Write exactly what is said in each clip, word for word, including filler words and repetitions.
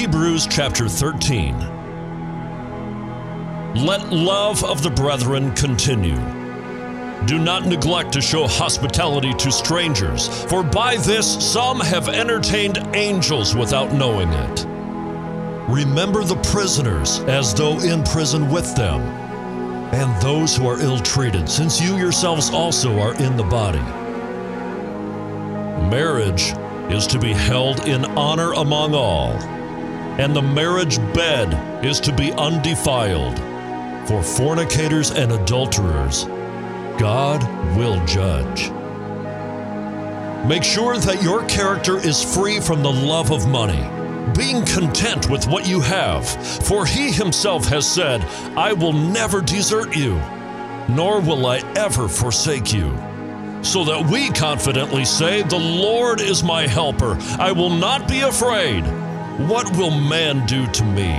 Hebrews chapter thirteen. Let love of the brethren continue. Do not neglect to show hospitality to strangers, for by this some have entertained angels without knowing it. Remember the prisoners as though in prison with them, and those who are ill-treated, since you yourselves also are in the body. Marriage is to be held in honor among all, and the marriage bed is to be undefiled. For fornicators and adulterers, God will judge. Make sure that your character is free from the love of money, being content with what you have, for he himself has said, I will never desert you, nor will I ever forsake you. So that we confidently say, the Lord is my helper. I will not be afraid. What will man do to me?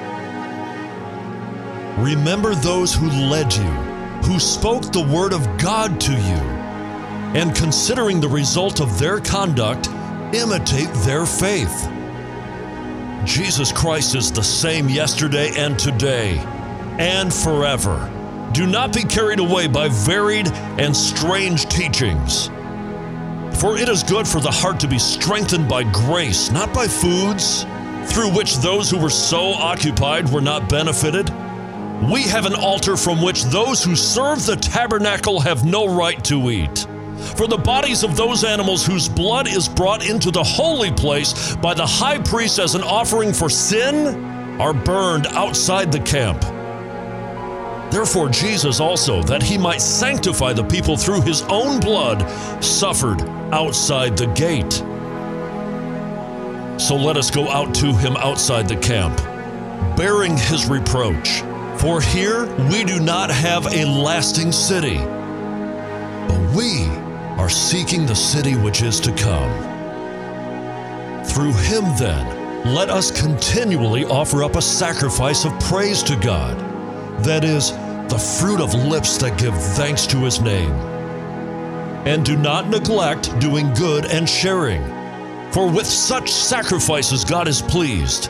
Remember those who led you, who spoke the word of God to you, and considering the result of their conduct, imitate their faith. Jesus Christ is the same yesterday and today and forever. Do not be carried away by varied and strange teachings. For it is good for the heart to be strengthened by grace, not by foods, through which those who were so occupied were not benefited. We have an altar from which those who serve the tabernacle have no right to eat. For the bodies of those animals whose blood is brought into the holy place by the high priest as an offering for sin are burned outside the camp. Therefore Jesus also, that he might sanctify the people through his own blood, suffered outside the gate. So let us go out to him outside the camp, bearing his reproach. For here we do not have a lasting city, but we are seeking the city which is to come. Through him then, let us continually offer up a sacrifice of praise to God, that is, the fruit of lips that give thanks to his name. And do not neglect doing good and sharing, for with such sacrifices God is pleased.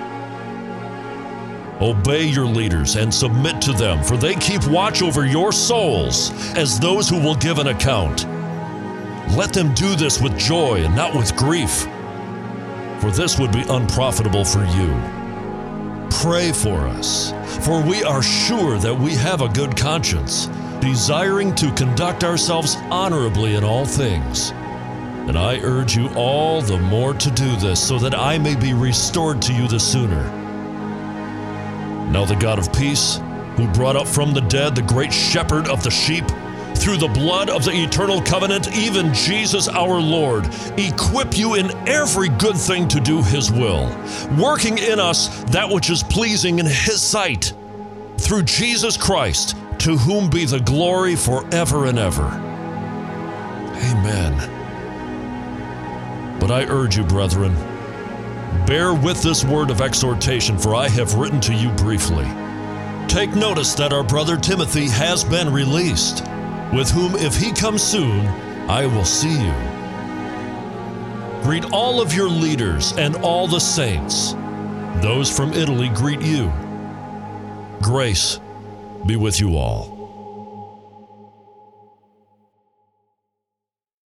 Obey your leaders and submit to them, for they keep watch over your souls as those who will give an account. Let them do this with joy and not with grief, for this would be unprofitable for you. Pray for us, for we are sure that we have a good conscience, desiring to conduct ourselves honorably in all things. And I urge you all the more to do this, so that I may be restored to you the sooner. Now the God of peace, who brought up from the dead the great shepherd of the sheep, through the blood of the eternal covenant, even Jesus our Lord, equip you in every good thing to do his will, working in us that which is pleasing in his sight, through Jesus Christ, to whom be the glory forever and ever. Amen. But I urge you, brethren, bear with this word of exhortation, for I have written to you briefly. Take notice that our brother Timothy has been released, with whom, if he comes soon, I will see you. Greet all of your leaders and all the saints. Those from Italy greet you. Grace be with you all.